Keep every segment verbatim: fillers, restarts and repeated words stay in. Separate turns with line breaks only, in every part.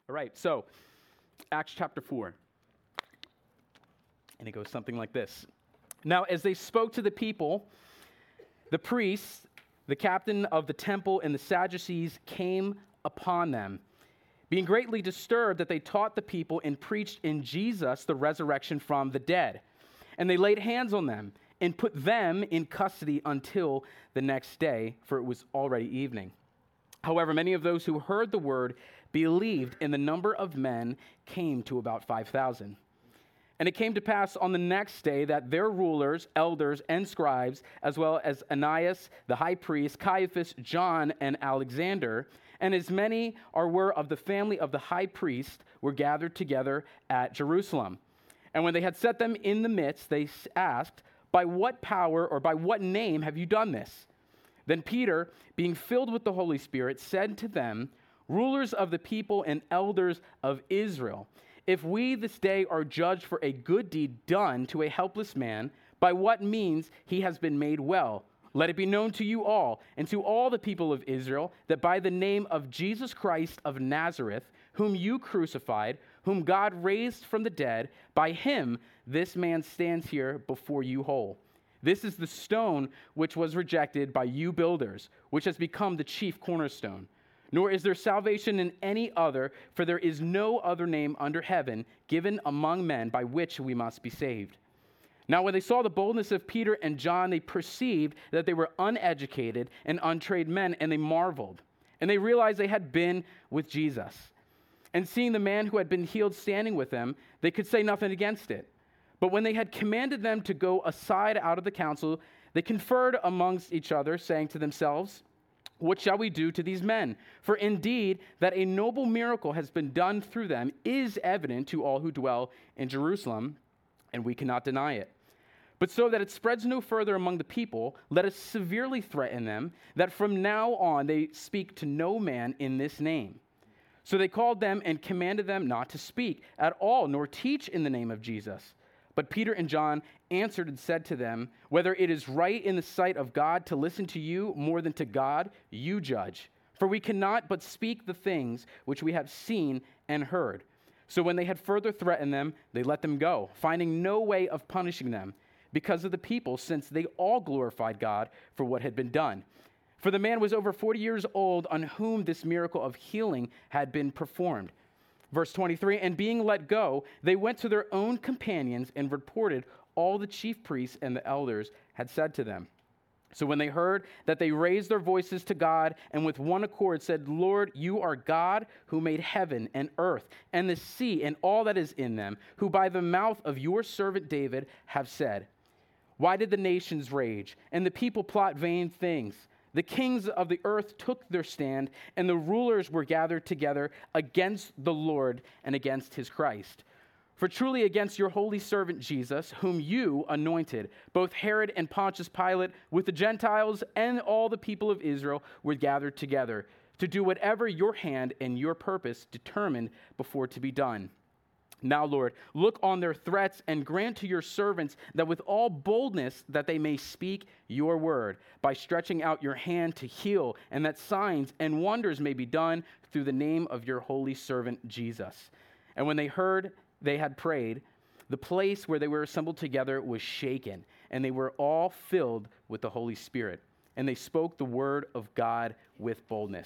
All right, so Acts chapter four. And it goes something like this. Now, as they spoke to the people, the priests, the captain of the temple, and the Sadducees came upon them, being greatly disturbed that they taught the people and preached in Jesus the resurrection from the dead. And they laid hands on them and put them in custody until the next day, for it was already evening. However, many of those who heard the word believed, and the number of men came to about five thousand. And it came to pass on the next day that their rulers, elders, and scribes, as well as Ananias, the high priest, Caiaphas, John, and Alexander, and as many as were of the family of the high priest, were gathered together at Jerusalem. And when they had set them in the midst, they asked, "By what power or by what name have you done this?" Then Peter, being filled with the Holy Spirit, said to them, "Rulers of the people and elders of Israel, if we this day are judged for a good deed done to a helpless man, by what means he has been made well, let it be known to you all and to all the people of Israel that by the name of Jesus Christ of Nazareth, whom you crucified, whom God raised from the dead, by him this man stands here before you whole. This is the stone which was rejected by you builders, which has become the chief cornerstone. Nor is there salvation in any other, for there is no other name under heaven given among men by which we must be saved." Now when they saw the boldness of Peter and John, they perceived that they were uneducated and untrained men, and they marveled. And they realized they had been with Jesus. And seeing the man who had been healed standing with them, they could say nothing against it. But when they had commanded them to go aside out of the council, they conferred amongst each other, saying to themselves, "What shall we do to these men? For indeed that a noble miracle has been done through them is evident to all who dwell in Jerusalem, and we cannot deny it. But so that it spreads no further among the people, let us severely threaten them that from now on they speak to no man in this name." So they called them and commanded them not to speak at all, nor teach in the name of Jesus. But Peter and John answered and said to them, "Whether it is right in the sight of God to listen to you more than to God, you judge. For we cannot but speak the things which we have seen and heard." So when they had further threatened them, they let them go, finding no way of punishing them because of the people, since they all glorified God for what had been done. For the man was over forty years old on whom this miracle of healing had been performed. Verse twenty-three, and being let go, they went to their own companions and reported all the chief priests and the elders had said to them. So when they heard that, they raised their voices to God and with one accord said, "Lord, you are God who made heaven and earth and the sea and all that is in them, who by the mouth of your servant David have said, why did the nations rage and the people plot vain things? The kings of the earth took their stand, and the rulers were gathered together against the Lord and against his Christ. For truly against your holy servant Jesus, whom you anointed, both Herod and Pontius Pilate, with the Gentiles and all the people of Israel, were gathered together to do whatever your hand and your purpose determined before to be done. Now, Lord, look on their threats and grant to your servants that with all boldness that they may speak your word by stretching out your hand to heal, and that signs and wonders may be done through the name of your holy servant Jesus." And when they heard they had prayed, the place where they were assembled together was shaken, and they were all filled with the Holy Spirit, and they spoke the word of God with boldness.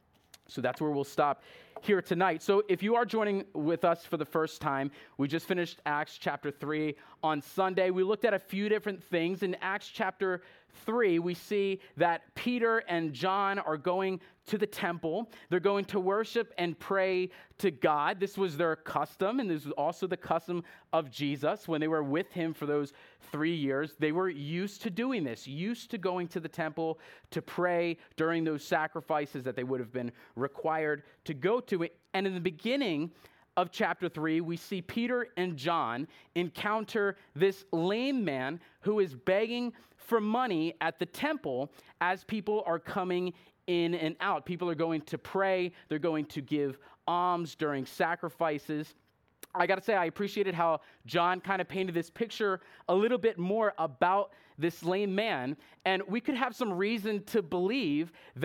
So that's where we'll stop here tonight. So if you are joining with us for the first time, we just finished Acts chapter three on Sunday. We looked at a few different things. In Acts chapter three, we see that Peter and John are going to the temple. They're going to worship and pray to God. This was their custom, and this was also the custom of Jesus when they were with him for those three years. They were used to doing this, used to going to the temple to pray during those sacrifices that they would have been required to go to. And in the beginning of chapter three, we see Peter and John encounter this lame man who is begging for money at the temple as people are coming in and out. People are going to pray. They're going to give alms during sacrifices. I got to say, I appreciated how John kind of painted this picture a little bit more about this lame man. And we could have some reason to believe that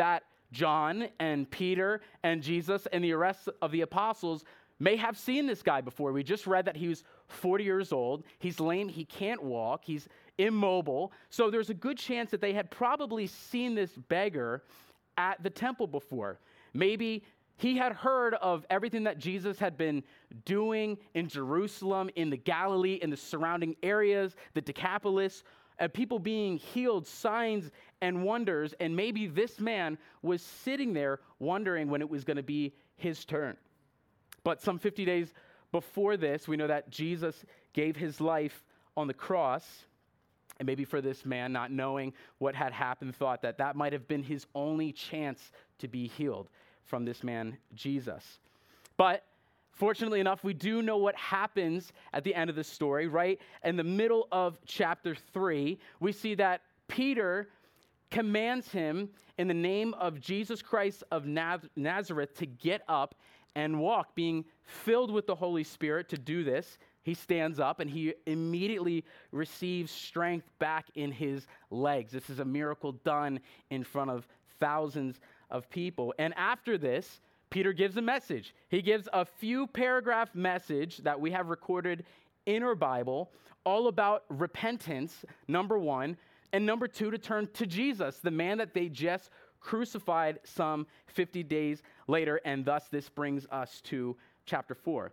John and Peter and Jesus and the rest of the apostles may have seen this guy before. We just read that he was forty years old. He's lame. He can't walk. He's immobile. So there's a good chance that they had probably seen this beggar at the temple before. Maybe he had heard of everything that Jesus had been doing in Jerusalem, in the Galilee, in the surrounding areas, the Decapolis, and people being healed, signs and wonders. And maybe this man was sitting there wondering when it was going to be his turn. But some fifty days before this, we know that Jesus gave his life on the cross. And maybe for this man, not knowing what had happened, thought that that might have been his only chance to be healed from this man, Jesus. But fortunately enough, we do know what happens at the end of the story, right? In the middle of chapter three, we see that Peter commands him in the name of Jesus Christ of Naz- Nazareth to get up and walk, being filled with the Holy Spirit to do this. He stands up and he immediately receives strength back in his legs. This is a miracle done in front of thousands of people. And after this, Peter gives a message. He gives a few paragraph message that we have recorded in our Bible, all about repentance, number one, and number two, to turn to Jesus, the man that they just crucified some fifty days later. And thus this brings us to chapter four.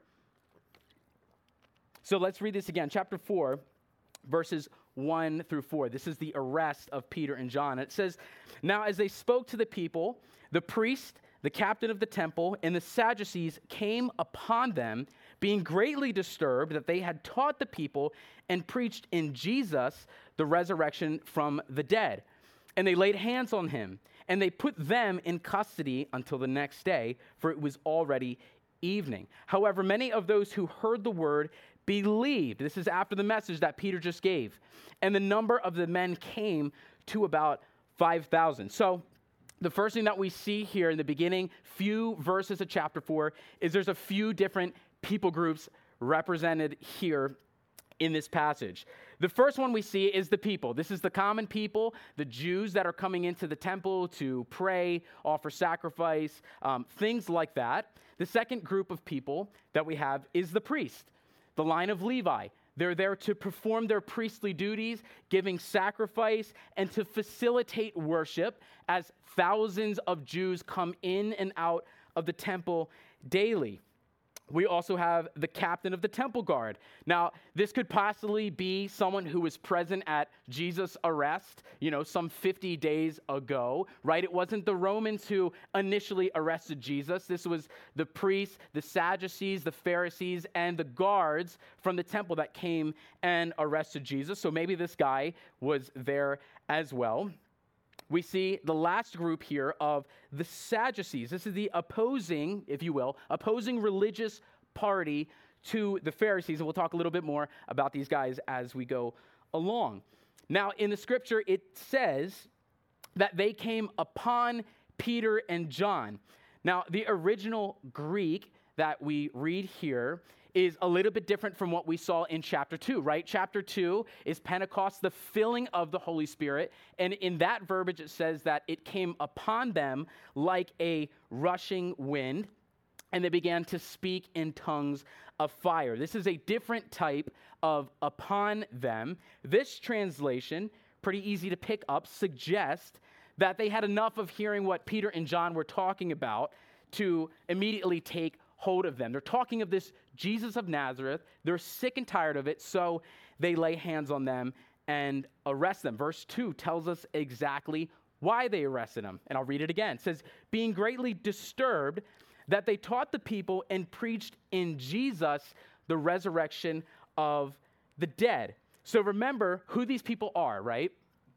So let's read this again. Chapter four, verses one through four. This is the arrest of Peter and John. It says, "Now as they spoke to the people, the priest, the captain of the temple, and the Sadducees came upon them, being greatly disturbed that they had taught the people and preached in Jesus the resurrection from the dead. And they laid hands on him, and they put them in custody until the next day, for it was already evening. However, many of those who heard the word believed." This is after the message that Peter just gave. "And the number of the men came to about five thousand. So the first thing that we see here in the beginning, few verses of chapter four, is there's a few different people groups represented here in this passage. The first one we see is the people. This is the common people, the Jews that are coming into the temple to pray, offer sacrifice, um, things like that. The second group of people that we have is the priest, the line of Levi. They're there to perform their priestly duties, giving sacrifice, and to facilitate worship as thousands of Jews come in and out of the temple daily. We also have the captain of the temple guard. Now, this could possibly be someone who was present at Jesus' arrest, you know, some fifty days ago, right? It wasn't the Romans who initially arrested Jesus. This was the priests, the Sadducees, the Pharisees, and the guards from the temple that came and arrested Jesus. So maybe this guy was there as well. We see the last group here of the Sadducees. This is the opposing, if you will, opposing religious party to the Pharisees. And we'll talk a little bit more about these guys as we go along. Now, in the scripture, it says that they came upon Peter and John. Now, the original Greek that we read here is a little bit different from what we saw in chapter two, right? Chapter two is Pentecost, the filling of the Holy Spirit. And in that verbiage, it says that it came upon them like a rushing wind, and they began to speak in tongues of fire. This is a different type of upon them. This translation, pretty easy to pick up, suggests that they had enough of hearing what Peter and John were talking about to immediately take hold of them. They're talking of this Jesus of Nazareth. They're sick and tired of it, so they lay hands on them and arrest them. Verse two tells us exactly why they arrested him. And I'll read it again. It says, "Being greatly disturbed that they taught the people and preached in Jesus the resurrection of the dead." So remember who these people are, right?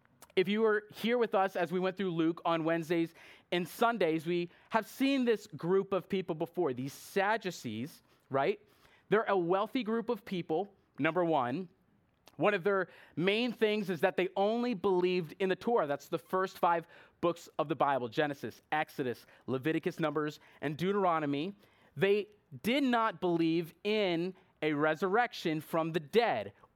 If you were here with us as we went through Luke on Wednesdays and Sundays, we have seen this group of people before, these Sadducees, right? They're a wealthy group of people, number one. One of their main things is that they only believed in the Torah. That's the first five books of the Bible: Genesis, Exodus, Leviticus, Numbers, and Deuteronomy. They did not believe in a resurrection from the dead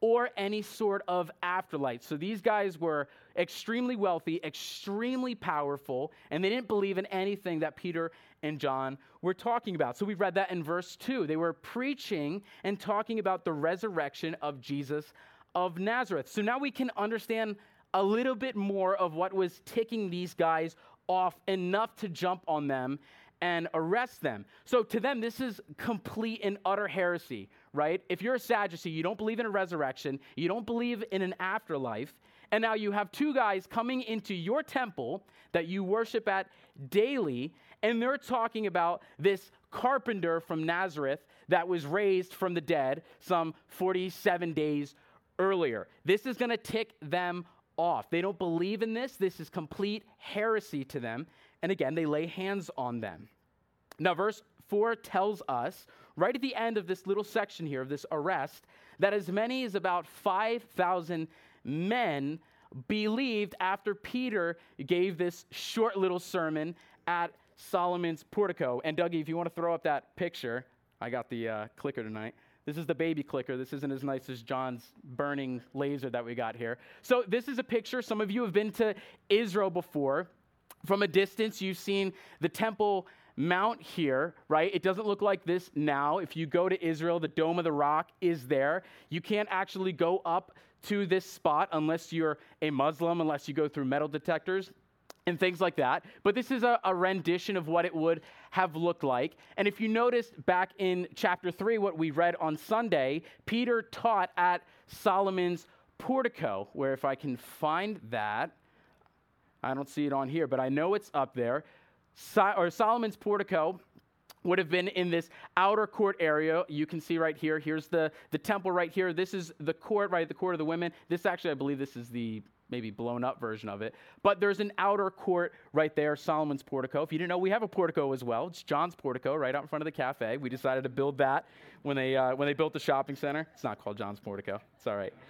or any sort of afterlife. So these guys were extremely wealthy, extremely powerful, and they didn't believe in anything that Peter and John were talking about. So we read that in verse two. They were preaching and talking about the resurrection of Jesus of Nazareth. So now we can understand a little bit more of what was ticking these guys off enough to jump on them and arrest them. So to them, this is complete and utter heresy, right? If you're a Sadducee, you don't believe in a resurrection, you don't believe in an afterlife, and now you have two guys coming into your temple that you worship at daily, and they're talking about this carpenter from Nazareth that was raised from the dead some forty-seven days earlier. This is going to tick them off. They don't believe in this. This is complete heresy to them. And again, they lay hands on them. Now, verse four tells us, right at the end of this little section here of this arrest, that as many as about five thousand men believed after Peter gave this short little sermon at Solomon's portico. And Dougie, if you want to throw up that picture, I got the uh, clicker tonight. This is the baby clicker. This isn't as nice as John's burning laser that we got here. So this is a picture. Some of you have been to Israel before. From a distance, you've seen the Temple Mount here, right? It doesn't look like this now. If you go to Israel, the Dome of the Rock is there. You can't actually go up to this spot unless you're a Muslim, unless you go through metal detectors and things like that. But this is a, a rendition of what it would have looked like. And if you noticed back in chapter three, what we read on Sunday, Peter taught at Solomon's portico, where if I can find that, I don't see it on here, but I know it's up there. So, or Solomon's portico would have been in this outer court area. You can see right here. Here's the, the temple right here. This is the court, right? The court of the women. This actually, I believe this is the maybe blown up version of it. But there's an outer court right there, Solomon's portico. If you didn't know, we have a portico as well. It's John's portico right out in front of the cafe. We decided to build that when they uh, when they built the shopping center. It's not called John's portico. It's all right.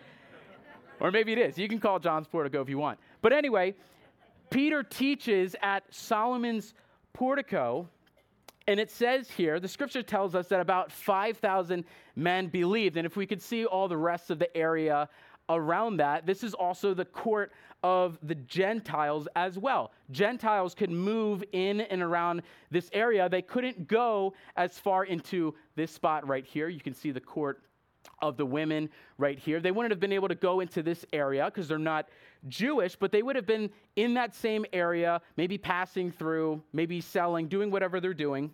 Or maybe it is. You can call it John's portico if you want. But anyway, Peter teaches at Solomon's portico, and it says here, the scripture tells us that about five thousand men believed. And if we could see all the rest of the area around that, this is also the court of the Gentiles as well. Gentiles could move in and around this area. They couldn't go as far into this spot right here. You can see the court of the women right here. They wouldn't have been able to go into this area because they're not Jewish, but they would have been in that same area, maybe passing through, maybe selling, doing whatever they're doing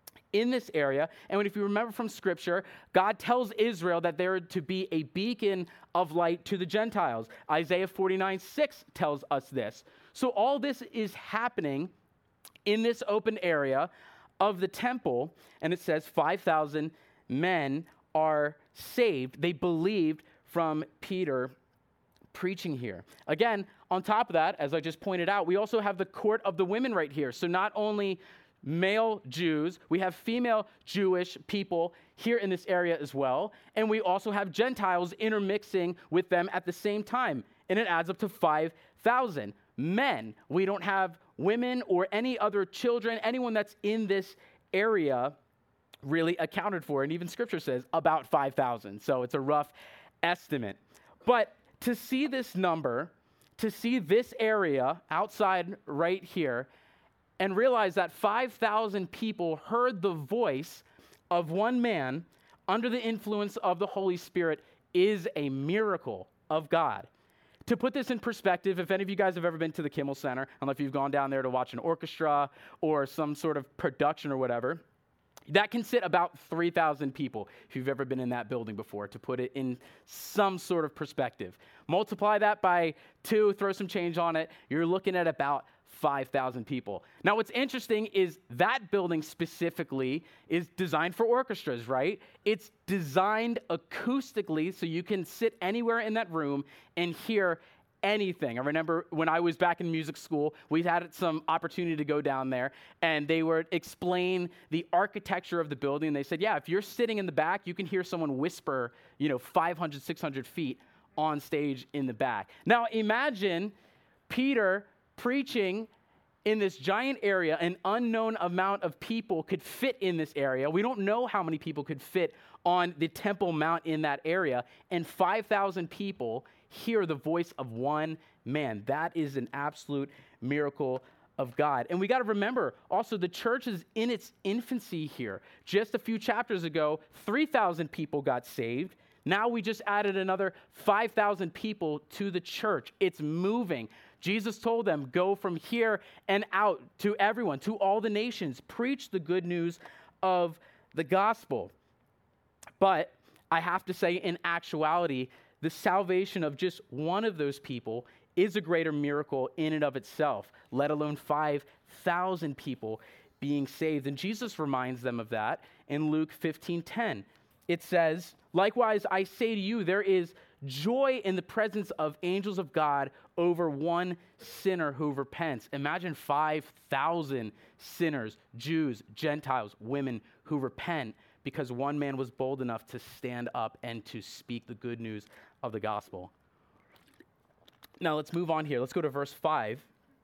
in this area. And if you remember from Scripture, God tells Israel that they're to be a beacon of light to the Gentiles. Isaiah forty-nine six tells us this. So all this is happening in this open area of the temple, and it says five thousand men are saved. They believed from Peter preaching here. Again, on top of that, as I just pointed out, we also have the court of the women right here. So not only male Jews, we have female Jewish people here in this area as well, and we also have Gentiles intermixing with them at the same time, and it adds up to five thousand men. We don't have women or any other children, anyone that's in this area really accounted for, and even Scripture says about five thousand, so it's a rough estimate. But to see this number, to see this area outside right here, and realize that five thousand people heard the voice of one man under the influence of the Holy Spirit is a miracle of God. To put this in perspective, if any of you guys have ever been to the Kimmel Center, I don't know if you've gone down there to watch an orchestra or some sort of production or whatever, that can sit about three thousand people, if you've ever been in that building before, to put it in some sort of perspective. Multiply that by two, throw some change on it, you're looking at about five thousand people. Now, what's interesting is that building specifically is designed for orchestras, right? It's designed acoustically so you can sit anywhere in that room and hear anything. I remember when I was back in music school, we had some opportunity to go down there, and they would explain the architecture of the building. And they said, yeah, if you're sitting in the back, you can hear someone whisper, you know, five hundred, six hundred feet on stage in the back. Now, imagine Peter preaching in this giant area, an unknown amount of people could fit in this area. We don't know how many people could fit on the Temple Mount in that area. And five thousand people hear the voice of one man. That is an absolute miracle of God. And we got to remember also the church is in its infancy here. Just a few chapters ago, three thousand people got saved. Now we just added another five thousand people to the church. It's moving. Jesus told them, go from here and out to everyone, to all the nations. Preach the good news of the gospel. But I have to say, in actuality, the salvation of just one of those people is a greater miracle in and of itself, let alone five thousand people being saved. And Jesus reminds them of that in Luke fifteen ten. It says, likewise, I say to you, there is joy in the presence of angels of God over one sinner who repents. Imagine five thousand sinners, Jews, Gentiles, women who repent because one man was bold enough to stand up and to speak the good news of the gospel. Now let's move on here. Let's go to verse five.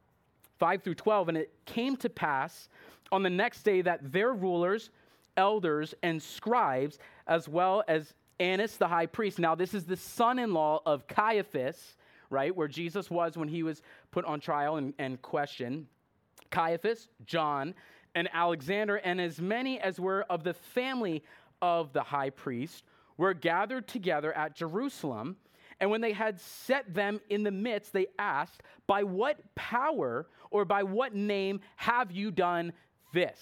five through twelve. And it came to pass on the next day that their rulers, elders, and scribes, as well as Annas the high priest. Now this is the son-in-law of Caiaphas, right, where Jesus was when he was put on trial and, and questioned. Caiaphas, John, and Alexander, and as many as were of the family of the high priest, were gathered together at Jerusalem. And when they had set them in the midst, they asked, by what power or by what name have you done this?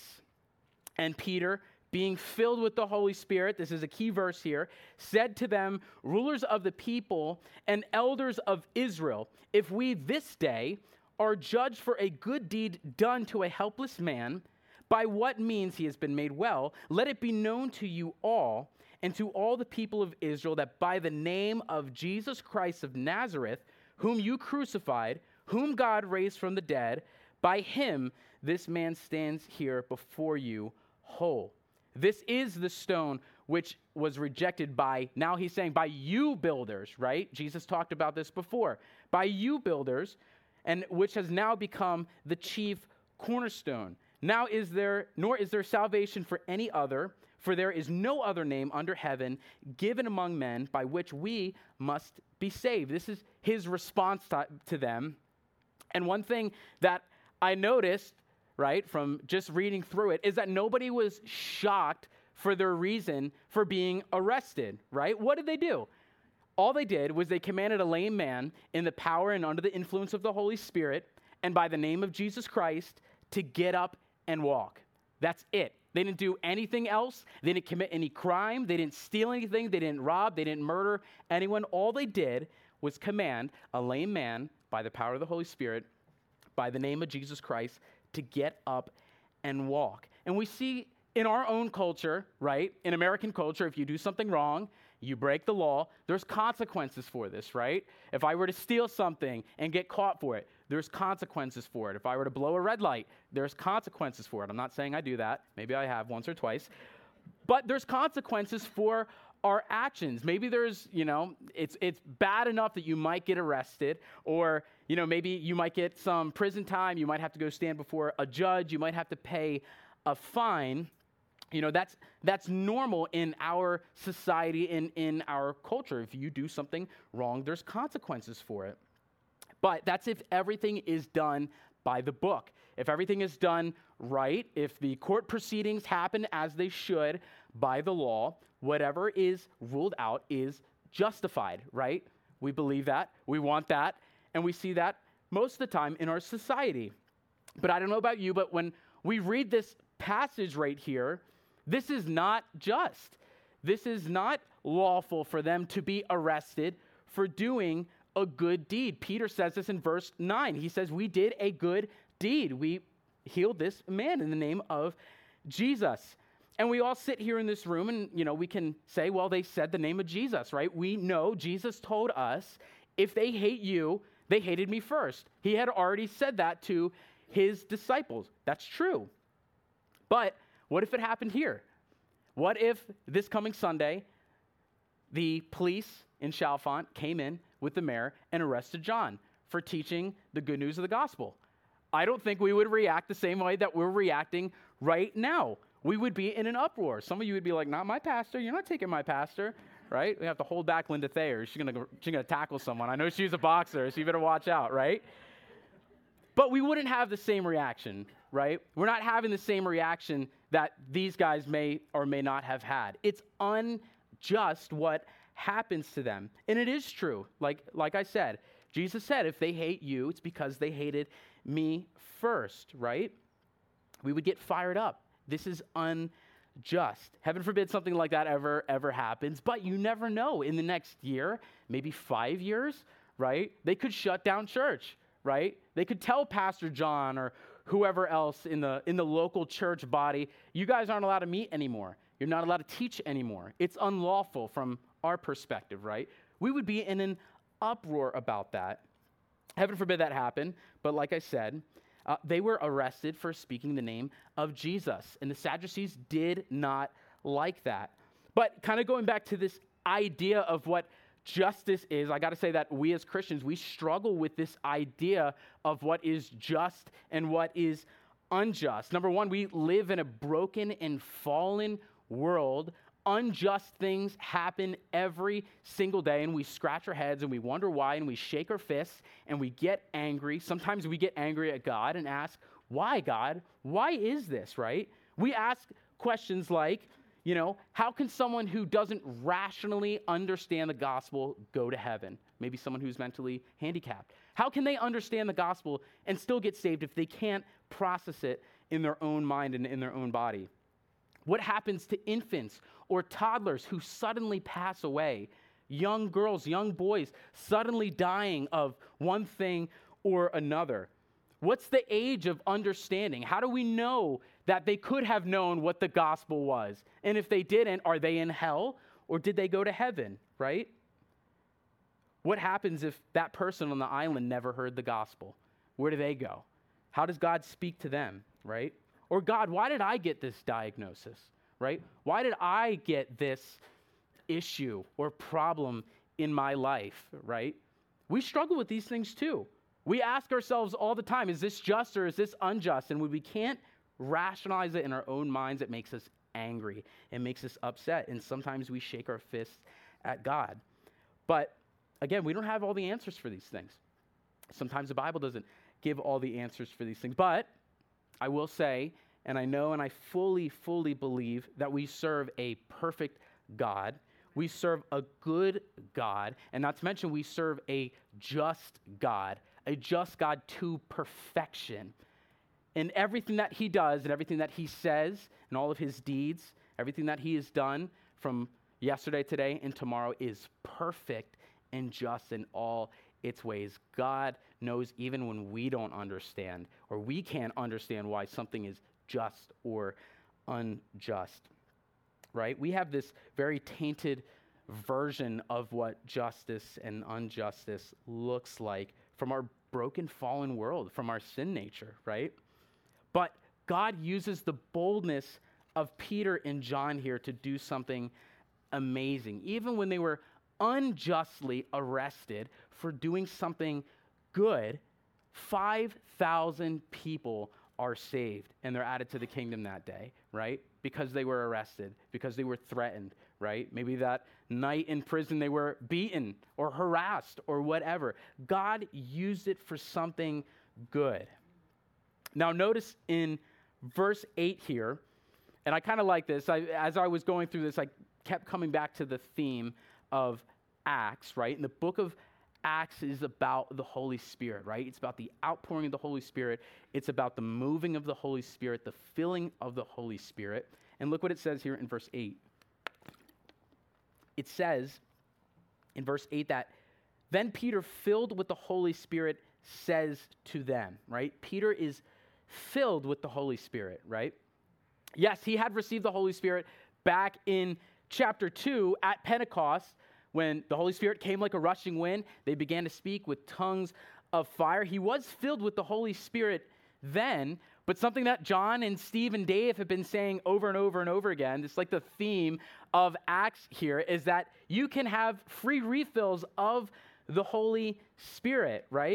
And Peter, being filled with the Holy Spirit, this is a key verse here, said to them, rulers of the people and elders of Israel, if we this day are judged for a good deed done to a helpless man, by what means he has been made well, let it be known to you all and to all the people of Israel that by the name of Jesus Christ of Nazareth, whom you crucified, whom God raised from the dead, by him this man stands here before you whole. This is the stone which was rejected by, now he's saying, by you builders, right? Jesus talked about this before. By you builders, and which has now become the chief cornerstone. Now is there, nor is there salvation for any other, for there is no other name under heaven given among men by which we must be saved. This is his response to, to them. And one thing that I noticed, right, from just reading through it, is that nobody was shocked for their reason for being arrested, right? What did they do? All they did was they commanded a lame man in the power and under the influence of the Holy Spirit and by the name of Jesus Christ to get up and walk. That's it. They didn't do anything else. They didn't commit any crime. They didn't steal anything. They didn't rob. They didn't murder anyone. All they did was command a lame man by the power of the Holy Spirit, by the name of Jesus Christ, to get up and walk. And we see in our own culture, right, in American culture, if you do something wrong, you break the law, there's consequences for this, right? If I were to steal something and get caught for it, there's consequences for it. If I were to blow a red light, there's consequences for it. I'm not saying I do that. Maybe I have once or twice. But there's consequences for our actions. Maybe there's, you know, it's it's bad enough that you might get arrested, or, you know, maybe you might get some prison time. You might have to go stand before a judge. You might have to pay a fine. You know, that's that's normal in our society and in our culture. If you do something wrong, there's consequences for it. But that's if everything is done by the book. If everything is done right, if the court proceedings happen as they should by the law, whatever is ruled out is justified, right? We believe that. We want that. And we see that most of the time in our society. But I don't know about you, but when we read this passage right here, this is not just. This is not lawful for them to be arrested for doing a good deed. Peter says this in verse nine. He says, we did a good deed. We healed this man in the name of Jesus. And we all sit here in this room and, you know, we can say, well, they said the name of Jesus, right? We know Jesus told us, if they hate you, they hated me first. He had already said that to his disciples. That's true. But what if it happened here? What if this coming Sunday, the police in Chalfont came in with the mayor and arrested John for teaching the good news of the gospel? I don't think we would react the same way that we're reacting right now. We would be in an uproar. Some of you would be like, not my pastor. You're not taking my pastor, right? We have to hold back Linda Thayer. She's going to she's gonna tackle someone. I know she's a boxer, so you better watch out, right? But we wouldn't have the same reaction, right? We're not having the same reaction that these guys may or may not have had. It's unjust what happens to them. And it is true. Like, like I said, Jesus said, if they hate you, it's because they hated me first, right? We would get fired up. This is unjust. Heaven forbid something like that ever, ever happens, but you never know. In the next year, maybe five years, right? They could shut down church, right? They could tell Pastor John or whoever else in the in the local church body, you guys aren't allowed to meet anymore. You're not allowed to teach anymore. It's unlawful from our perspective, right? We would be in an uproar about that. Heaven forbid that happen, but like I said, uh, they were arrested for speaking the name of Jesus, and the Sadducees did not like that. But kind of going back to this idea of what justice is, I got to say that we as Christians, we struggle with this idea of what is just and what is unjust. Number one, we live in a broken and fallen world. Unjust things happen every single day, and we scratch our heads and we wonder why, and we shake our fists and we get angry. Sometimes we get angry at God and ask, why, God? Why is this, right? We ask questions like, you know, how can someone who doesn't rationally understand the gospel go to heaven? Maybe someone who's mentally handicapped. How can they understand the gospel and still get saved if they can't process it in their own mind and in their own body? What happens to infants or toddlers who suddenly pass away? Young girls, young boys suddenly dying of one thing or another. What's the age of understanding? How do we know that they could have known what the gospel was? And if they didn't, are they in hell or did they go to heaven, right? What happens if that person on the island never heard the gospel? Where do they go? How does God speak to them, right? Or God, why did I get this diagnosis, right? Why did I get this issue or problem in my life, right? We struggle with these things too. We ask ourselves all the time, is this just or is this unjust? And when we can't rationalize it in our own minds, it makes us angry. It makes us upset. And sometimes we shake our fists at God. But again, we don't have all the answers for these things. Sometimes the Bible doesn't give all the answers for these things. But I will say, and I know and I fully, fully believe that we serve a perfect God. We serve a good God. And not to mention, we serve a just God, a just God to perfection. And everything that he does and everything that he says and all of his deeds, everything that he has done from yesterday, today, and tomorrow is perfect and just in all its ways. God knows even when we don't understand or we can't understand why something is just or unjust, right? We have this very tainted version of what justice and injustice looks like from our broken, fallen world, from our sin nature, right? But God uses the boldness of Peter and John here to do something amazing. Even when they were unjustly arrested for doing something good, five thousand people are saved and they're added to the kingdom that day, right? Because they were arrested, because they were threatened, right? Maybe that night in prison they were beaten or harassed or whatever. God used it for something good. Now notice in verse eight here, and I kind of like this, I, as I was going through this, I kept coming back to the theme of Acts, right? And the book of Acts is about the Holy Spirit, right? It's about the outpouring of the Holy Spirit. It's about the moving of the Holy Spirit, the filling of the Holy Spirit. And look what it says here in verse eight. It says in verse eight that, then Peter, filled with the Holy Spirit, says to them, right? Peter is filled with the Holy Spirit, right? Yes, he had received the Holy Spirit back in chapter two at Pentecost, when the Holy Spirit came like a rushing wind. They began to speak with tongues of fire. He was filled with the Holy Spirit then, but something that John and Steve and Dave have been saying over and over and over again, it's like the theme of Acts here, is that you can have free refills of the Holy Spirit, right?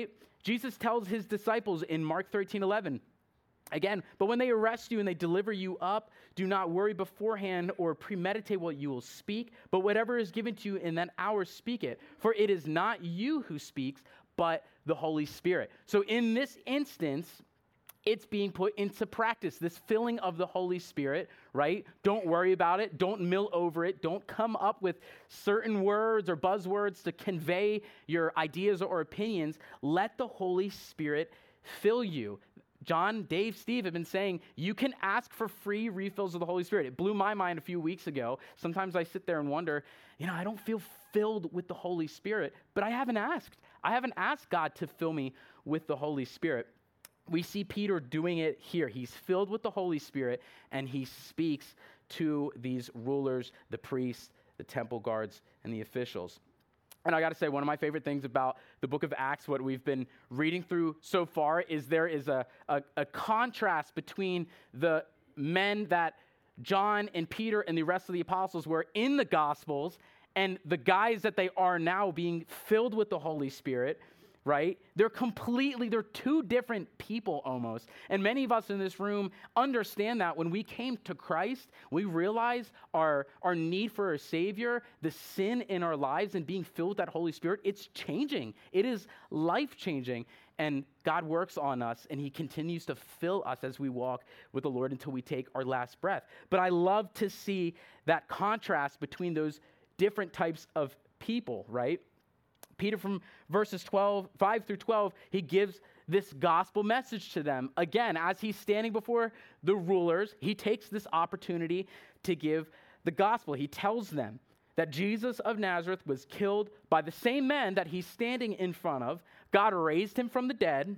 Jesus tells his disciples in Mark thirteen eleven, again, but when they arrest you and they deliver you up, do not worry beforehand or premeditate what you will speak, but whatever is given to you in that hour, speak it. For it is not you who speaks, but the Holy Spirit. So in this instance, it's being put into practice, this filling of the Holy Spirit, right? Don't worry about it. Don't mill over it. Don't come up with certain words or buzzwords to convey your ideas or opinions. Let the Holy Spirit fill you. John, Dave, Steve have been saying you can ask for free refills of the Holy Spirit. It blew my mind a few weeks ago. Sometimes I sit there and wonder, you know, I don't feel filled with the Holy Spirit, but I haven't asked. I haven't asked God to fill me with the Holy Spirit. We see Peter doing it here. He's filled with the Holy Spirit, and he speaks to these rulers, the priests, the temple guards, and the officials. And I got to say, one of my favorite things about the book of Acts, what we've been reading through so far, is there is a, a, a contrast between the men that John and Peter and the rest of the apostles were in the Gospels and the guys that they are now being filled with the Holy Spirit, right? They're completely, they're two different people almost. And many of us in this room understand that when we came to Christ, we realized our, our need for a Savior, the sin in our lives, and being filled with that Holy Spirit, it's changing. It is life-changing. And God works on us, and he continues to fill us as we walk with the Lord until we take our last breath. But I love to see that contrast between those different types of people, right? Peter, from verses twelve, five through twelve, he gives this gospel message to them. Again, as he's standing before the rulers, he takes this opportunity to give the gospel. He tells them that Jesus of Nazareth was killed by the same men that he's standing in front of. God raised him from the dead,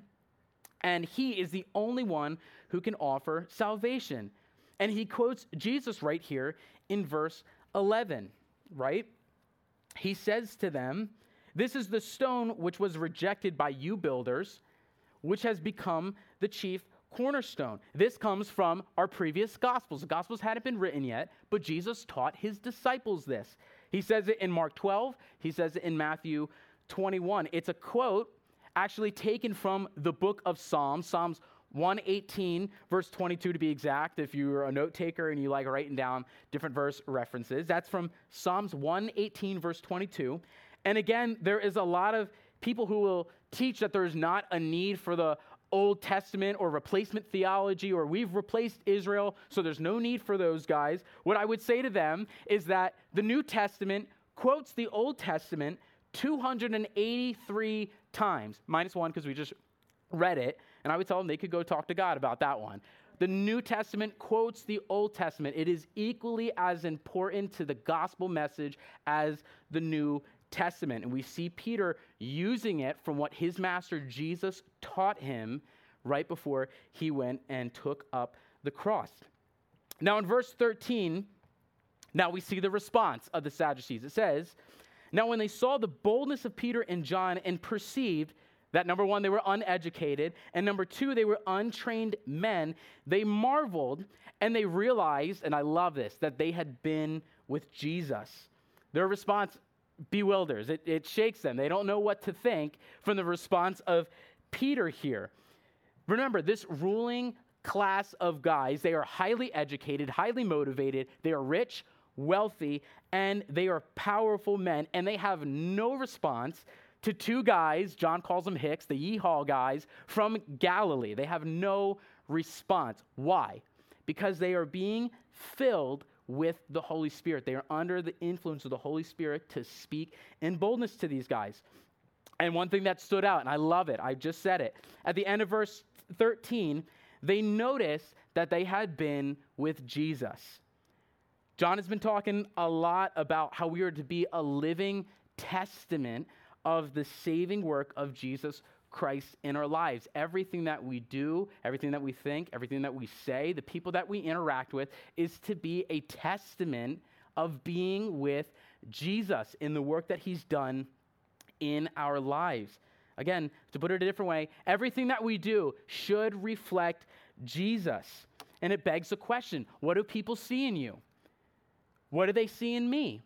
and he is the only one who can offer salvation. And he quotes Jesus right here in verse eleven, right? He says to them, "This is the stone which was rejected by you builders, which has become the chief cornerstone." This comes from our previous Gospels. The Gospels hadn't been written yet, but Jesus taught his disciples this. He says it in Mark twelve. He says it in Matthew twenty-one. It's a quote actually taken from the book of Psalms, Psalms one eighteen, verse twenty-two to be exact, if you're a note taker and you like writing down different verse references. That's from Psalms one eighteen, verse twenty-two. And again, there is a lot of people who will teach that there's not a need for the Old Testament or replacement theology, or we've replaced Israel, so there's no need for those guys. What I would say to them is that the New Testament quotes the Old Testament two hundred eighty-three times, minus one because we just read it, and I would tell them they could go talk to God about that one. The New Testament quotes the Old Testament. It is equally as important to the gospel message as the New Testament. And we see Peter using it from what his master Jesus taught him right before he went and took up the cross. Now in verse thirteen, now we see the response of the Sadducees. It says, "Now when they saw the boldness of Peter and John and perceived that, number one, they were uneducated, and number two, they were untrained men, they marveled, and they realized," and I love this, "that they had been with Jesus." Their response bewilders. It, it shakes them. They don't know what to think from the response of Peter here. Remember, this ruling class of guys, they are highly educated, highly motivated, they are rich, wealthy, and they are powerful men, and they have no response to two guys, John calls them Hicks, the yeehaw guys, from Galilee. They have no response. Why? Because they are being filled with the Holy Spirit. They are under the influence of the Holy Spirit to speak in boldness to these guys. And one thing that stood out, and I love it, I just said it, at the end of verse thirteen, they noticed that they had been with Jesus. John has been talking a lot about how we are to be a living testament of the saving work of Jesus Christ in our lives. Everything that we do, everything that we think, everything that we say, the people that we interact with is to be a testament of being with Jesus in the work that he's done in our lives. Again, to put it a different way, everything that we do should reflect Jesus. And it begs the question, what do people see in you? What do they see in me?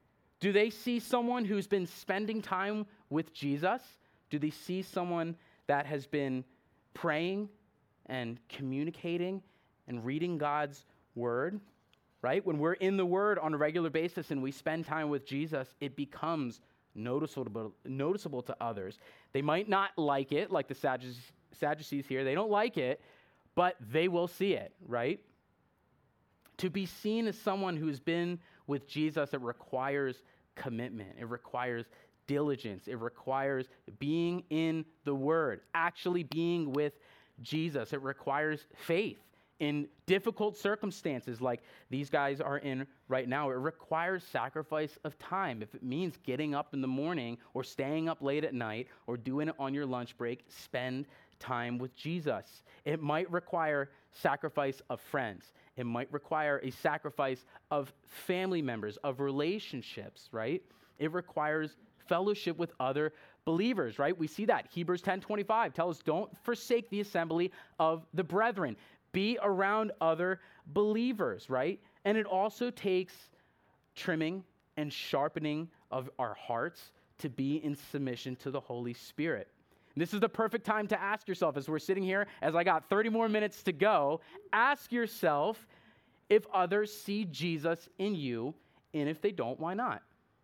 Do they see someone who's been spending time with Jesus? Do they see someone that has been praying and communicating and reading God's word, right? When we're in the word on a regular basis and we spend time with Jesus, it becomes noticeable, noticeable to others. They might not like it, like the Sadducees, Sadducees here. They don't like it, but they will see it, right? To be seen as someone who's been with Jesus, it requires commitment. It requires diligence. It requires being in the word, actually being with Jesus. It requires faith in difficult circumstances like these guys are in right now. It requires sacrifice of time. If it means getting up in the morning or staying up late at night or doing it on your lunch break, spend time with Jesus. It might require sacrifice of friends. It might require a sacrifice of family members, of relationships, right? It requires fellowship with other believers, right? We see that. Hebrews ten twenty-five tells us, don't forsake the assembly of the brethren. Be around other believers, right? And it also takes trimming and sharpening of our hearts to be in submission to the Holy Spirit. And this is the perfect time to ask yourself, as we're sitting here, as I got thirty more minutes to go, ask yourself if others see Jesus in you, and if they don't, why not?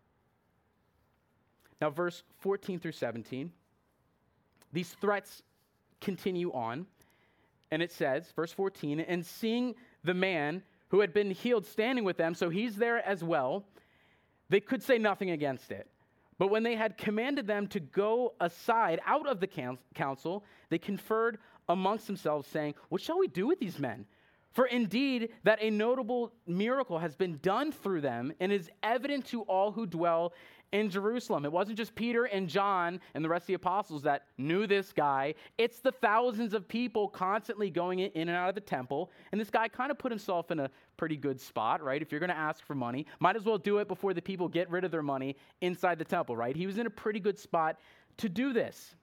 Now, verse fourteen through seventeen, these threats continue on. And it says, verse fourteen, and seeing the man who had been healed standing with them, so he's there as well, they could say nothing against it. But when they had commanded them to go aside out of the council, they conferred amongst themselves, saying, what shall we do with these men? For indeed that a notable miracle has been done through them and is evident to all who dwell in Jerusalem. It wasn't just Peter and John and the rest of the apostles that knew this guy. It's the thousands of people constantly going in and out of the temple. And this guy kind of put himself in a pretty good spot, right? If you're going to ask for money, might as well do it before the people get rid of their money inside the temple, right? He was in a pretty good spot to do this.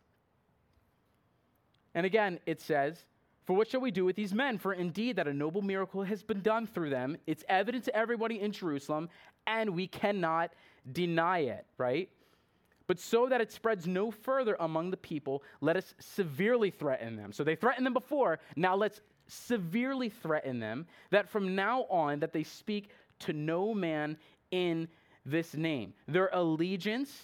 And again, it says, for what shall we do with these men? For indeed that a noble miracle has been done through them. It's evident to everybody in Jerusalem, and we cannot deny it, right? But so that it spreads no further among the people, let us severely threaten them. So they threatened them before, now let's severely threaten them, that from now on that they speak to no man in this name. Their allegiance,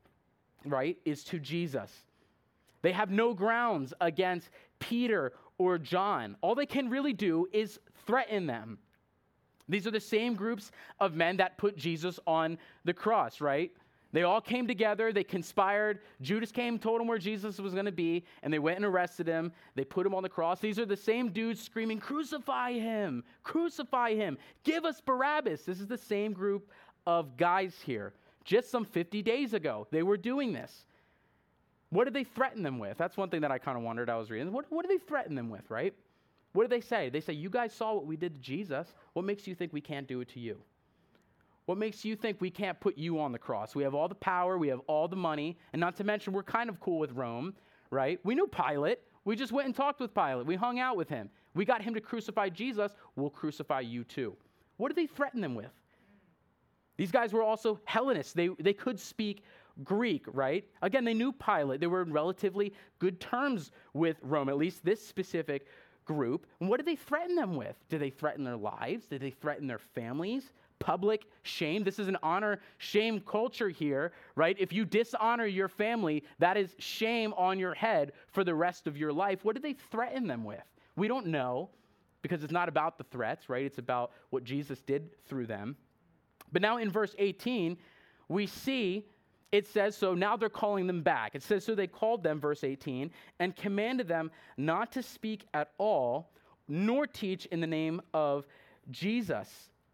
right, is to Jesus. They have no grounds against Peter or John. All they can really do is threaten them. These are the same groups of men that put Jesus on the cross, right? They all came together, they conspired. Judas came, told him where Jesus was going to be, and they went and arrested him. They put him on the cross. These are the same dudes screaming, crucify him, crucify him, give us Barabbas. This is the same group of guys here. Just some fifty days ago, they were doing this. What did they threaten them with? That's one thing that I kind of wondered. I was reading. What, what did they threaten them with, right? What did they say? They say, you guys saw what we did to Jesus. What makes you think we can't do it to you? What makes you think we can't put you on the cross? We have all the power. We have all the money. And not to mention, we're kind of cool with Rome, right? We knew Pilate. We just went and talked with Pilate. We hung out with him. We got him to crucify Jesus. We'll crucify you too. What did they threaten them with? These guys were also Hellenists. They, they could speak Greek, right? Again, they knew Pilate. They were in relatively good terms with Rome, at least this specific group. And what did they threaten them with? Did they threaten their lives? Did they threaten their families? Public shame. This is an honor shame culture here, right? If you dishonor your family, that is shame on your head for the rest of your life. What did they threaten them with? We don't know, because it's not about the threats, right? It's about what Jesus did through them. But now in verse eighteen, we see it says, so now they're calling them back. It says, so they called them, verse eighteen, and commanded them not to speak at all, nor teach in the name of Jesus.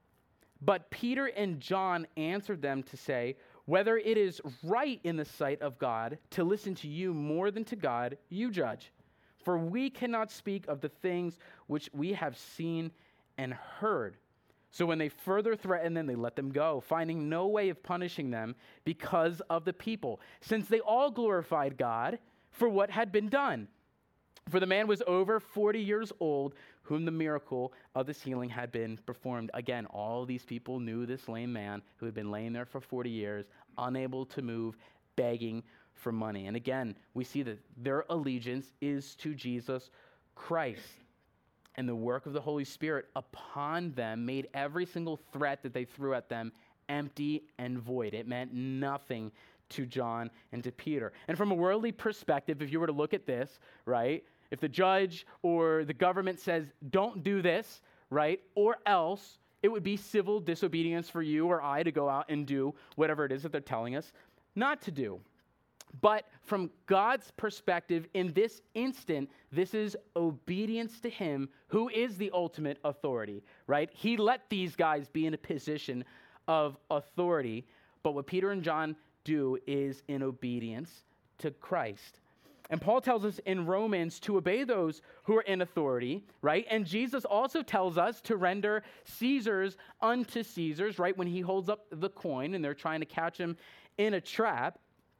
But Peter and John answered them to say, whether it is right in the sight of God to listen to you more than to God, you judge. For we cannot speak of the things which we have seen and heard. So when they further threatened them, they let them go, finding no way of punishing them because of the people, since they all glorified God for what had been done. For the man was over forty years old, whom the miracle of this healing had been performed. Again, all these people knew this lame man who had been laying there for forty years, unable to move, begging for money. And again, we see that their allegiance is to Jesus Christ. And the work of the Holy Spirit upon them made every single threat that they threw at them empty and void. It meant nothing to John and to Peter. And from a worldly perspective, if you were to look at this, right, if the judge or the government says, don't do this, right, or else, it would be civil disobedience for you or I to go out and do whatever it is that they're telling us not to do. But from God's perspective, in this instant, this is obedience to him who is the ultimate authority, right? He let these guys be in a position of authority, but what Peter and John do is in obedience to Christ. And Paul tells us in Romans to obey those who are in authority, right? And Jesus also tells us to render Caesar's unto Caesar's, right? When he holds up the coin and they're trying to catch him in a trap.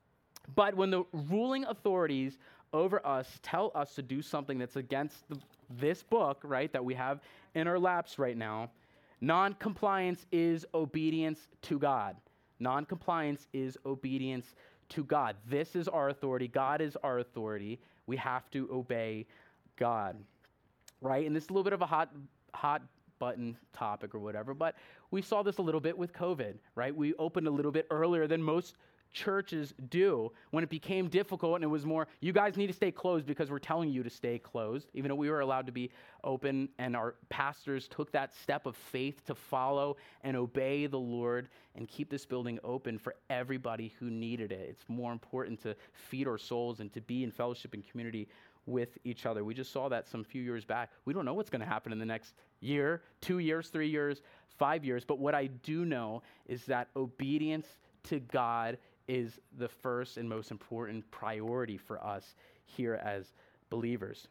But when the ruling authorities over us tell us to do something that's against the, this book, right, that we have in our laps right now, non-compliance is obedience to God. Non-compliance is obedience to God. This is our authority. God is our authority. We have to obey God, right? And this is a little bit of a hot, hot button topic or whatever, but we saw this a little bit with COVID, right? We opened a little bit earlier than most churches do when it became difficult and it was more, you guys need to stay closed because we're telling you to stay closed, even though we were allowed to be open, and our pastors took that step of faith to follow and obey the Lord and keep this building open for everybody who needed it. It's more important to feed our souls and to be in fellowship and community with each other. We just saw that some few years back. We don't know what's going to happen in the next year, two years, three years, five years, but what I do know is that obedience to God is the first and most important priority for us here as believers.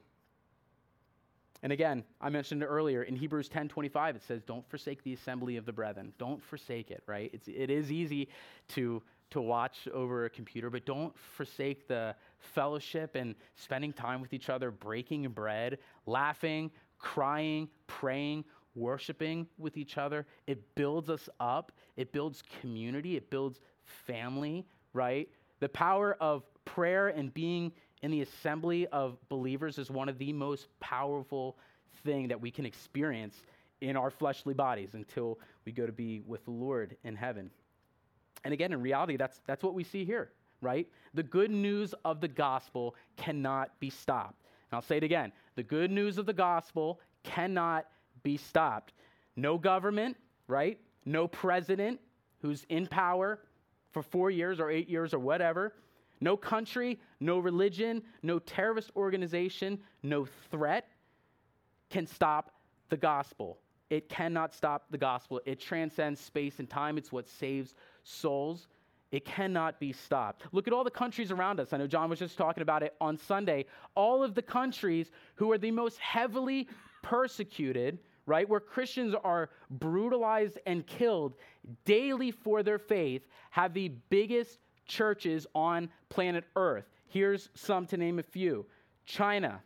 And again, I mentioned it earlier, in Hebrews ten twenty-five, it says, don't forsake the assembly of the brethren. Don't forsake it, right? It's, it is easy to, to watch over a computer, but don't forsake the fellowship and spending time with each other, breaking bread, laughing, crying, praying, worshiping with each other. It builds us up. It builds community. It builds family, right? The power of prayer and being in the assembly of believers is one of the most powerful thing that we can experience in our fleshly bodies until we go to be with the Lord in heaven. And again, in reality, that's that's what we see here, right? The good news of the gospel cannot be stopped. And I'll say it again. The good news of the gospel cannot be stopped. No government, right? No president who's in power for four years or eight years or whatever. No country, no religion, no terrorist organization, no threat can stop the gospel. It cannot stop the gospel. It transcends space and time. It's what saves souls. It cannot be stopped. Look at all the countries around us. I know John was just talking about it on Sunday. All of the countries who are the most heavily persecuted, right, where Christians are brutalized and killed daily for their faith, have the biggest churches on planet Earth. Here's some to name a few. China,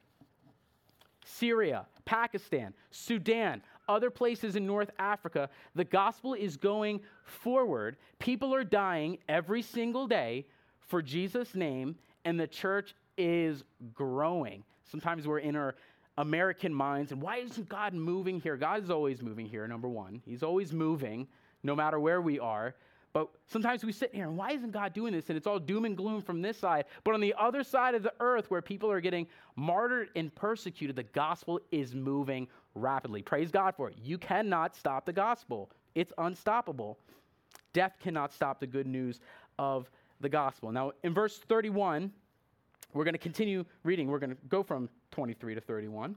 Syria, Pakistan, Sudan, other places in North Africa. The gospel is going forward. People are dying every single day for Jesus' name, and the church is growing. Sometimes we're in our American minds, and why isn't God moving here? God is always moving here, number one. He's always moving, no matter where we are. But sometimes we sit here, and why isn't God doing this? And it's all doom and gloom from this side. But on the other side of the earth, where people are getting martyred and persecuted, the gospel is moving rapidly. Praise God for it. You cannot stop the gospel. It's unstoppable. Death cannot stop the good news of the gospel. Now, in verse thirty-one, we're going to continue reading. We're going to go from twenty-three to thirty-one.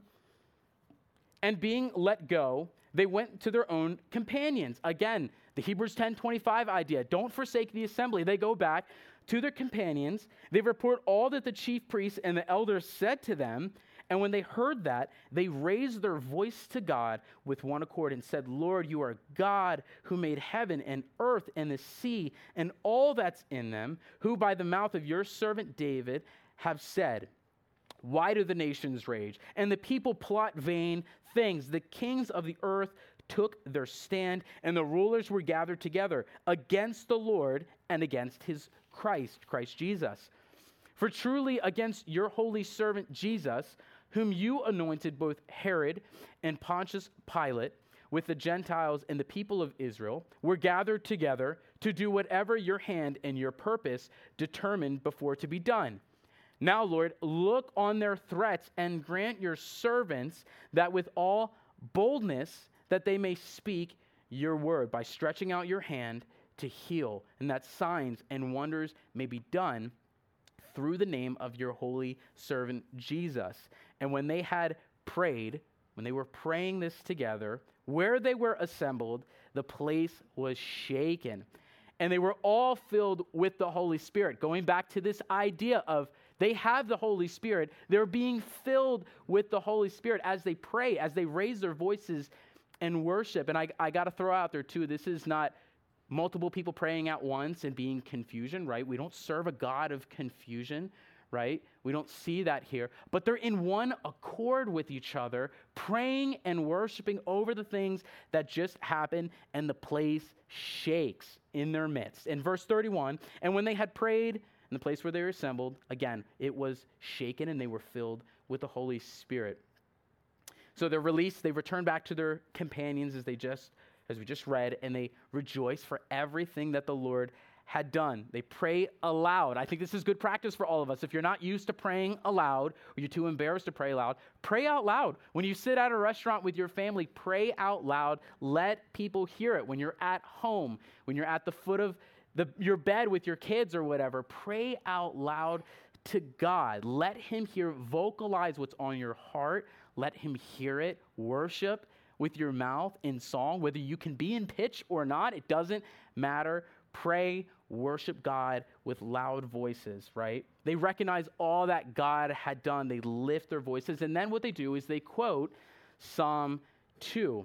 And being let go, they went to their own companions. Again, the Hebrews ten twenty-five idea. Don't forsake the assembly. They go back to their companions. They report all that the chief priests and the elders said to them. And when they heard that, they raised their voice to God with one accord and said, Lord, you are God who made heaven and earth and the sea and all that's in them, who by the mouth of your servant David have said, why do the nations rage and the people plot vain things? The kings of the earth took their stand, and the rulers were gathered together against the Lord and against his Christ, Christ Jesus. For truly against your holy servant Jesus, whom you anointed, both Herod and Pontius Pilate, with the Gentiles and the people of Israel, were gathered together to do whatever your hand and your purpose determined before to be done. Now, Lord, look on their threats and grant your servants that with all boldness that they may speak your word by stretching out your hand to heal, and that signs and wonders may be done through the name of your holy servant Jesus. And when they had prayed, when they were praying this together, where they were assembled, the place was shaken. And they were all filled with the Holy Spirit. Going back to this idea of they have the Holy Spirit, they're being filled with the Holy Spirit as they pray, as they raise their voices and worship. And I, I got to throw out there too, this is not multiple people praying at once and being confusion, right? We don't serve a God of confusion, right? We don't see that here. But they're in one accord with each other, praying and worshiping over the things that just happened, and the place shakes in their midst. In verse thirty-one, and when they had prayed in the place where they were assembled, again, it was shaken and they were filled with the Holy Spirit. So they're released, they return back to their companions as they just, as we just read, and they rejoice for everything that the Lord had done. They pray aloud. I think this is good practice for all of us. If you're not used to praying aloud, or you're too embarrassed to pray aloud, pray out loud. When you sit at a restaurant with your family, pray out loud. Let people hear it. When you're at home, when you're at the foot of the, your bed with your kids or whatever, pray out loud to God. Let him hear, vocalize what's on your heart. Let him hear it. Worship with your mouth in song, whether you can be in pitch or not, it doesn't matter. Pray, worship God with loud voices, right? They recognize all that God had done. They lift their voices. And then what they do is they quote Psalm two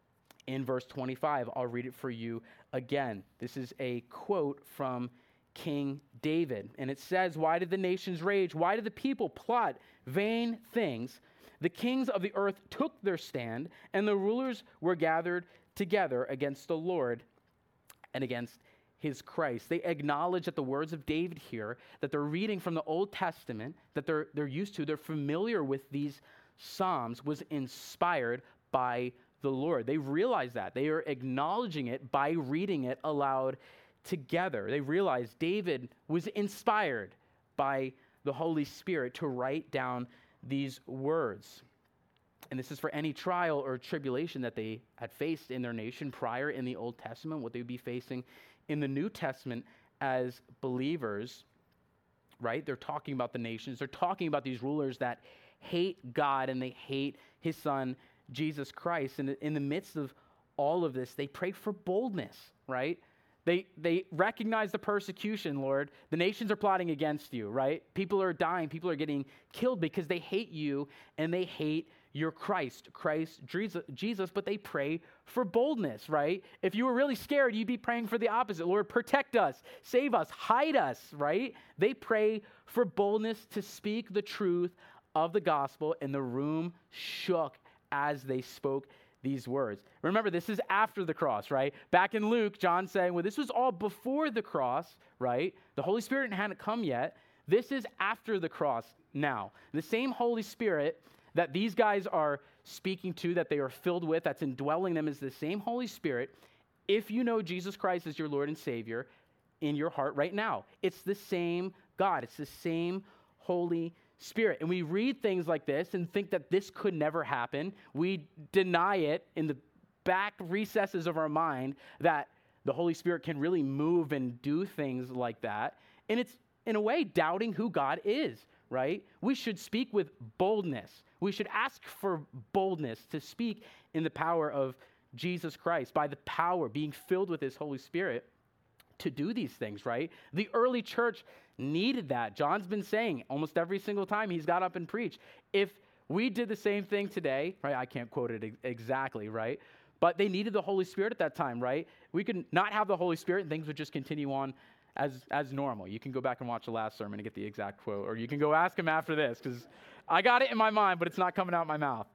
in verse twenty-five. I'll read it for you again. This is a quote from King David. And it says, "Why did the nations rage? Why did the people plot vain things? The kings of the earth took their stand, and the rulers were gathered together against the Lord and against his Christ." They acknowledge that the words of David here, that they're reading from the Old Testament, that they're, they're used to, they're familiar with these Psalms, was inspired by the Lord. They realize that. They are acknowledging it by reading it aloud together. They realize David was inspired by the Holy Spirit to write down these words. And this is for any trial or tribulation that they had faced in their nation prior in the Old Testament, what they would be facing in the New Testament as believers, right? They're talking about the nations. They're talking about these rulers that hate God and they hate his son, Jesus Christ. And in the midst of all of this, they pray for boldness, right? They they recognize the persecution, Lord. The nations are plotting against you, right? People are dying. People are getting killed because they hate you and they hate your Christ, Christ Jesus, but they pray for boldness, right? If you were really scared, you'd be praying for the opposite. Lord, protect us, save us, hide us, right? They pray for boldness to speak the truth of the gospel, and the room shook as they spoke these words. Remember, this is after the cross, right? Back in Luke, John's saying, well, this was all before the cross, right? The Holy Spirit hadn't come yet. This is after the cross now. The same Holy Spirit that these guys are speaking to, that they are filled with, that's indwelling them, is the same Holy Spirit. If you know Jesus Christ as your Lord and Savior in your heart right now, it's the same God. It's the same Holy Spirit. And we read things like this and think that this could never happen. We deny it in the back recesses of our mind that the Holy Spirit can really move and do things like that. And it's, in a way, doubting who God is, right? We should speak with boldness. We should ask for boldness to speak in the power of Jesus Christ, by the power, being filled with his Holy Spirit to do these things, right? The early church needed that. John's been saying almost every single time he's got up and preached, if we did the same thing today, right? I can't quote it ex- exactly, right? But they needed the Holy Spirit at that time, right? We could not have the Holy Spirit and things would just continue on as as normal. You can go back and watch the last sermon and get the exact quote, or you can go ask him after this, because I got it in my mind, but it's not coming out my mouth.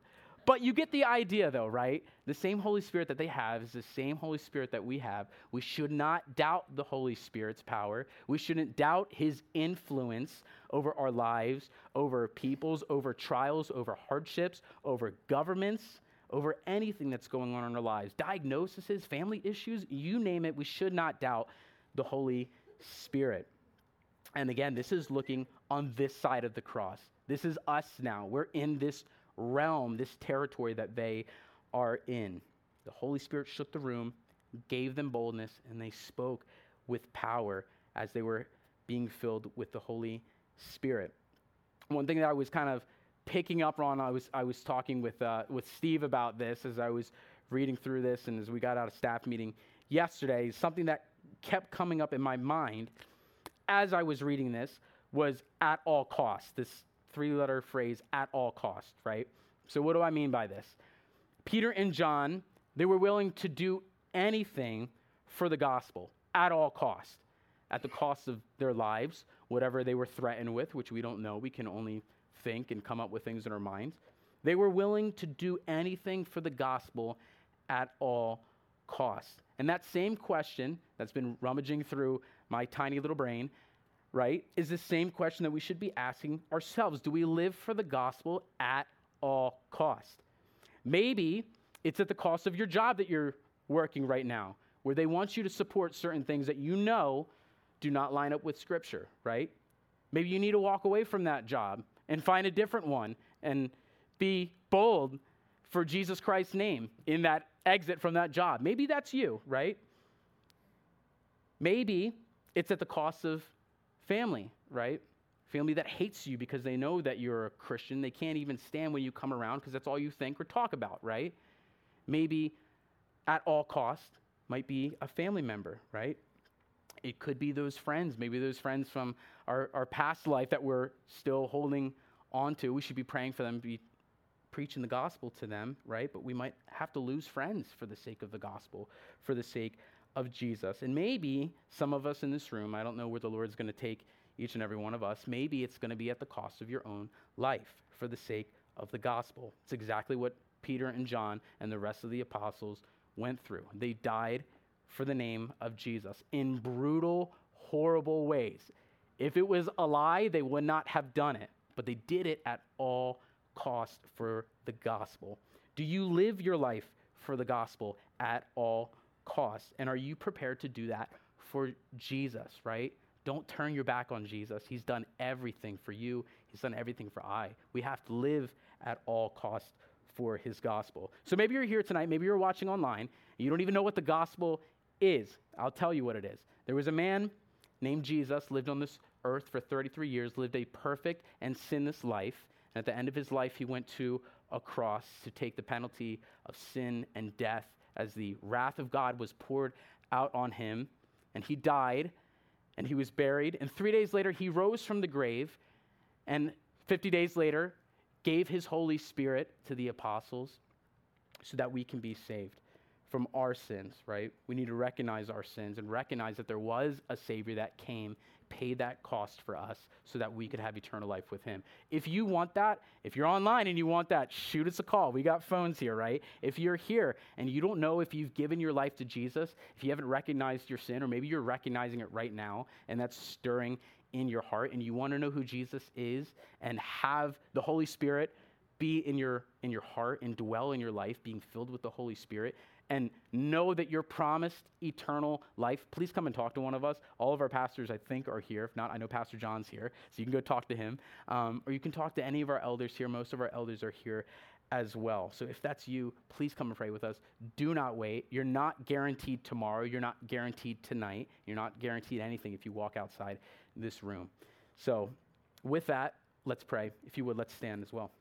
But you get the idea though, right? The same Holy Spirit that they have is the same Holy Spirit that we have. We should not doubt the Holy Spirit's power. We shouldn't doubt his influence over our lives, over peoples, over trials, over hardships, over governments, over anything that's going on in our lives. Diagnoses, family issues, you name it, we should not doubt the Holy Spirit. And again, this is looking on this side of the cross. This is us now. We're in this realm, this territory that they are in. The Holy Spirit shook the room, gave them boldness, and they spoke with power as they were being filled with the Holy Spirit. One thing that I was kind of picking up on, I was I was talking with uh, with Steve about this as I was reading through this and as we got out of staff meeting yesterday, something that kept coming up in my mind as I was reading this was at all costs, this three-letter phrase, at all cost, right? So what do I mean by this? Peter and John, they were willing to do anything for the gospel at all cost, at the cost of their lives, whatever they were threatened with, which we don't know. We can only think and come up with things in our minds. They were willing to do anything for the gospel at all costs. And that same question that's been rummaging through my tiny little brain, right, is the same question that we should be asking ourselves. Do we live for the gospel at all costs? Maybe it's at the cost of your job that you're working right now, where they want you to support certain things that you know do not line up with Scripture, right? Maybe you need to walk away from that job and find a different one and be bold for Jesus Christ's name in that exit from that job. Maybe that's you, right? Maybe it's at the cost of family, right? Family that hates you because they know that you're a Christian. They can't even stand when you come around because that's all you think or talk about, right? Maybe at all cost might be a family member, right? It could be those friends, maybe those friends from our, our past life that we're still holding on to. We should be praying for them, be preaching the gospel to them, right? But we might have to lose friends for the sake of the gospel, for the sake of Jesus. And maybe some of us in this room, I don't know where the Lord's going to take each and every one of us, maybe it's going to be at the cost of your own life for the sake of the gospel. It's exactly what Peter and John and the rest of the apostles went through. They died for the name of Jesus in brutal, horrible ways. If it was a lie, they would not have done it, but they did it at all cost for the gospel. Do you live your life for the gospel at all costs? And are you prepared to do that for Jesus, right? Don't turn your back on Jesus. He's done everything for you. He's done everything for I. We have to live at all costs for his gospel. So maybe you're here tonight, maybe you're watching online, and you don't even know what the gospel is. I'll tell you what it is. There was a man named Jesus, lived on this earth for thirty-three years, lived a perfect and sinless life. And at the end of his life, he went to a cross to take the penalty of sin and death as the wrath of God was poured out on him. And he died, and he was buried. And three days later, he rose from the grave. And fifty days later, gave his Holy Spirit to the apostles so that we can be saved from our sins, right? We need to recognize our sins and recognize that there was a Savior that came, paid that cost for us so that we could have eternal life with him. If you want that, if you're online and you want that, shoot us a call. We got phones here, right? If you're here and you don't know if you've given your life to Jesus, if you haven't recognized your sin, or maybe you're recognizing it right now and that's stirring in your heart and you want to know who Jesus is and have the Holy Spirit be in your in your heart and dwell in your life, being filled with the Holy Spirit, and know that you're promised eternal life, please come and talk to one of us. All of our pastors, I think, are here. If not, I know Pastor John's here, so you can go talk to him. Um, or you can talk to any of our elders here. Most of our elders are here as well. So if that's you, please come and pray with us. Do not wait. You're not guaranteed tomorrow. You're not guaranteed tonight. You're not guaranteed anything if you walk outside this room. So with that, let's pray. If you would, let's stand as well.